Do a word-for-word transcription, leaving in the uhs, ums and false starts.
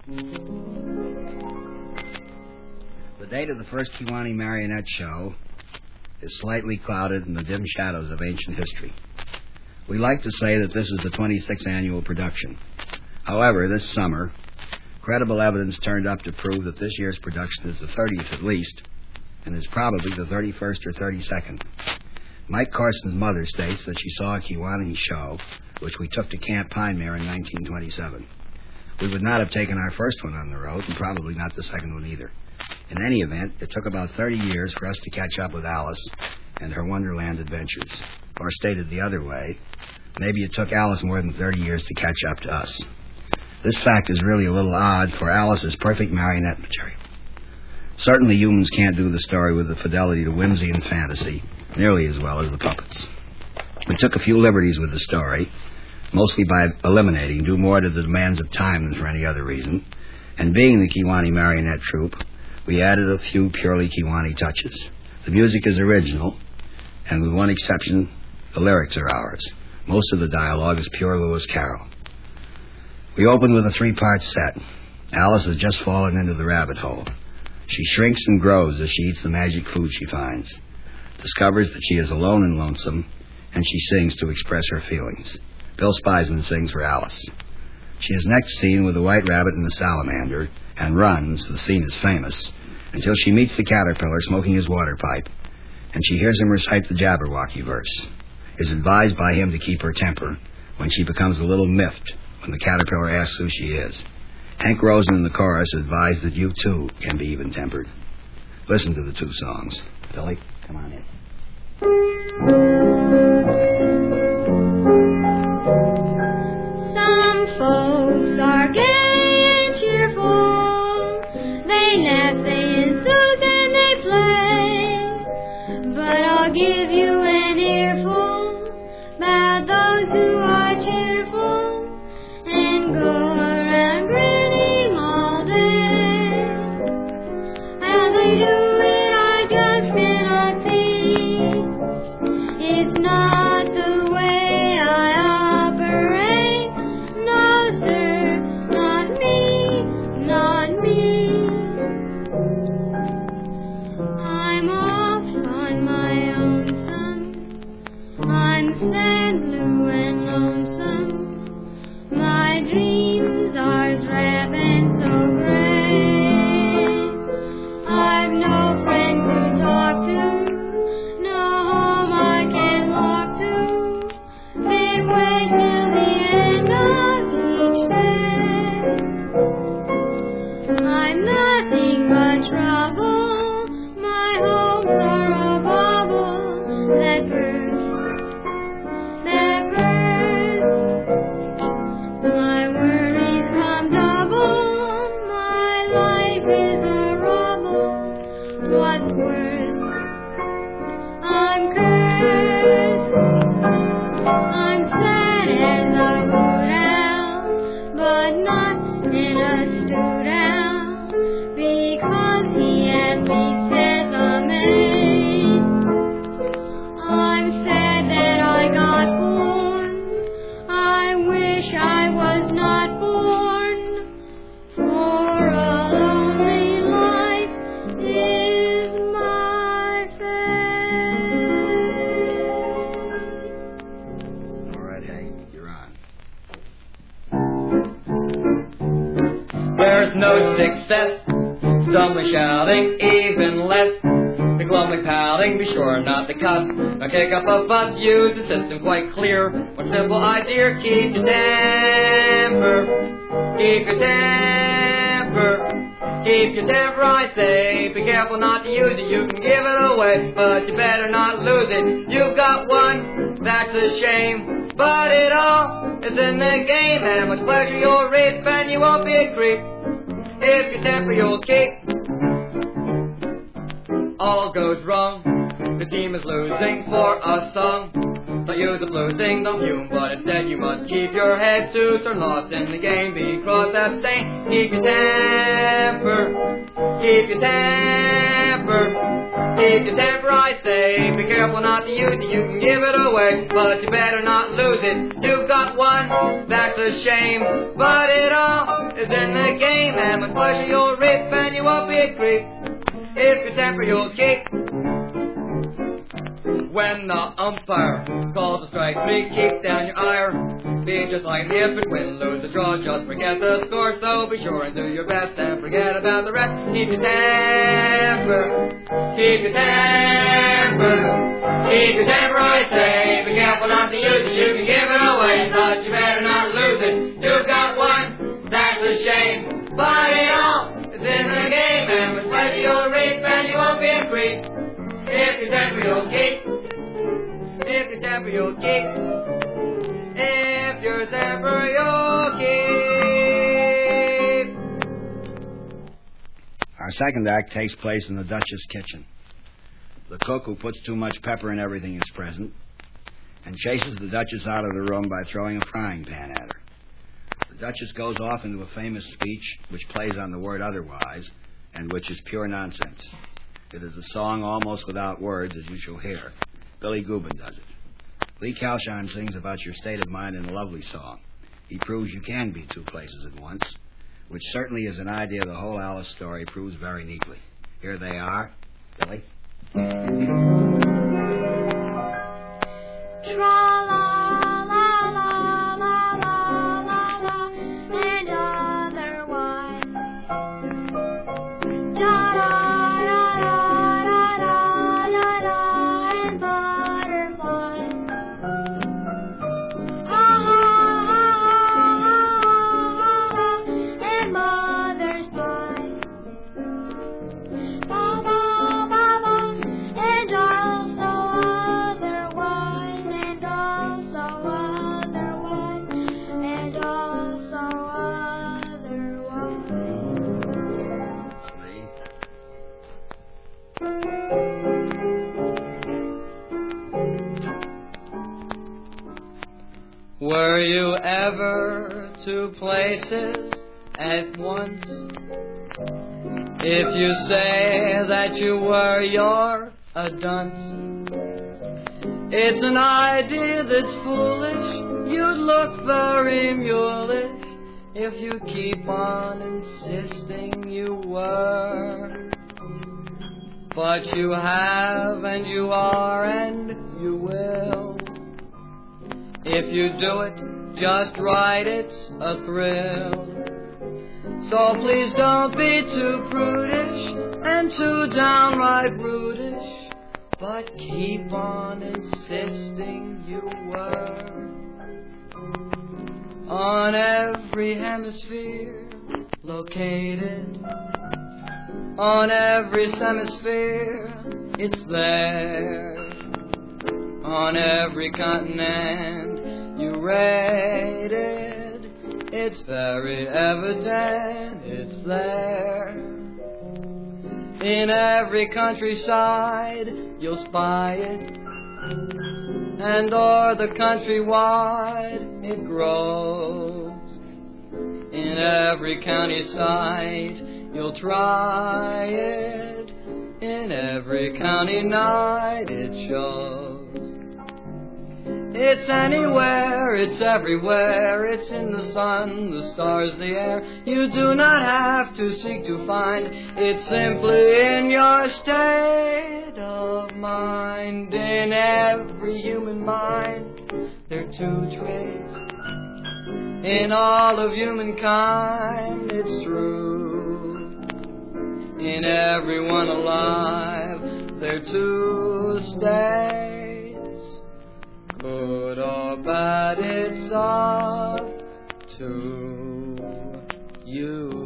The date of the first Kiwani Marionette Show is slightly clouded in the dim shadows of ancient history. We like to say that this is the twenty-sixth annual production. However, this summer, credible evidence turned up to prove that this year's production is the thirtieth at least, and is probably the thirty-first or thirty-second. Mike Carson's mother states that she saw a Kiwani show, which we took to Camp Pinemere in nineteen twenty-seven. We would not have taken our first one on the road, and probably not the second one either. In any event, it took about thirty years for us to catch up with Alice and her Wonderland adventures. Or stated the other way, maybe it took Alice more than thirty years to catch up to us. This fact is really a little odd, for Alice is perfect marionette material. Certainly humans can't do the story with the fidelity to whimsy and fantasy nearly as well as the puppets. We took a few liberties with the story, mostly by eliminating, due more to the demands of time than for any other reason, and being the Kiwani Marionette Troupe, we added a few purely Kiwani touches. The music is original, and with one exception, the lyrics are ours. Most of the dialogue is pure Lewis Carroll. We open with a three-part set. Alice has just fallen into the rabbit hole. She shrinks and grows as she eats the magic food she finds, discovers that she is alone and lonesome, and she sings to express her feelings. Bill Spiesman sings for Alice. She is next seen with the white rabbit and the salamander, and runs, the scene is famous, until she meets the caterpillar smoking his water pipe, and she hears him recite the Jabberwocky verse. Is advised by him to keep her temper when she becomes a little miffed when the caterpillar asks who she is. Hank Rosen in the chorus advised that you, too, can be even-tempered. Listen to the two songs. Billy, come on in. Some folks are gay and cheerful. They laugh, they enthuse, and they play. But I'll give you an earful about those who are cheerful and go around grinning all day. How they do it, I just cannot see. It's not the way I operate. No, sir, not me, not me. I'm off on my own, son. I'm sad, blue, and lonesome. My dreams are drab and so gray. I've no friends to talk to, no home I can walk to. Then wait till the end of each day. I'm nothing but trouble. My hopes are a bubble that bursts, that bursts. My worries come double. My life is a rubble. What's worse, I'm cursed. I'm sad as a boot owl, but not in a stewed owl, because he at least says amen. I'm sad that I got born. I wish I was not born, for a lonely life is my fate. All right, Hank, you're on. There's no success, dumbly shouting, even less the glumly pouting, be sure not to cuss, now kick up a fuss, use the system quite clear, one simple idea, keep your temper, keep your temper, keep your temper, I say, be careful not to use it, you can give it away, but you better not lose it, you've got one, that's a shame, but it all is in the game, and much pleasure you'll reap, and you won't be a creep, if your temper you'll keep. All goes wrong, the team is losing for a song. Don't use a blue sing, don't fume, but instead you must keep your head to turn lost in the game, be cross, abstain, keep your temper, keep your temper, Keep your temper, I say. Be careful not to use it. You can give it away, but you better not lose it. You've got one, that's a shame. But it all is in the game, and with pleasure you'll rip, and you won't be a creep. If your temper, you'll kick. When the umpire calls a strike three, keep down your ire. Be just like an infant, win, lose, or draw, just forget the score. So be sure and do your best and forget about the rest. Keep your temper, keep your temper, keep your temper, I say. Be careful not to use it, you can give it away, but you better not lose it. You've got one, that's a shame, but it all is in the game, and with pleasure you'll reap, and you won't be a creep. If your temper, you'll keep. If your temper, you'll keep. If your temper, you'll keep. Our second act takes place in the Duchess' kitchen. The cook, who puts too much pepper in everything, is present and chases the Duchess out of the room by throwing a frying pan at her. The Duchess goes off into a famous speech which plays on the word otherwise and which is pure nonsense. It is a song almost without words, as you shall hear. Billy Gubin does it. Lee Calshine sings about your state of mind in a lovely song. He proves you can be two places at once, which certainly is an idea the whole Alice story proves very neatly. Here they are. Billy? Tra-la-la-la-la-la-la, and otherwise. Da-da-da-da-da-da, and butterflies. Ha-ha-ha-ha-ha, and mother's pie. Ba-ba-ba-ba, and also otherwise, and also otherwise, and also otherwise. Lee? Were you ever two places at once? If you say that you were, you're a dunce. It's an idea that's foolish. You'd look very mulish if you keep on insisting you were. But you have, and you are, and you will. If you do it just right, it's a thrill. So please don't be too prudish and too downright brutish, but keep on insisting you were. On every hemisphere located, on every hemisphere it's there. On every continent you rated, it's very evident it's there. In every countryside you'll spy it, and o'er the country wide it grows. In every county side you'll try it, in every county night it shows. It's anywhere, it's everywhere, it's in the sun, the stars, the air. You do not have to seek to find, it's simply in your state of mind. In every human mind, there are two traits. In all of humankind, it's true. In everyone alive, there are two states. Good or bad, it's up to you.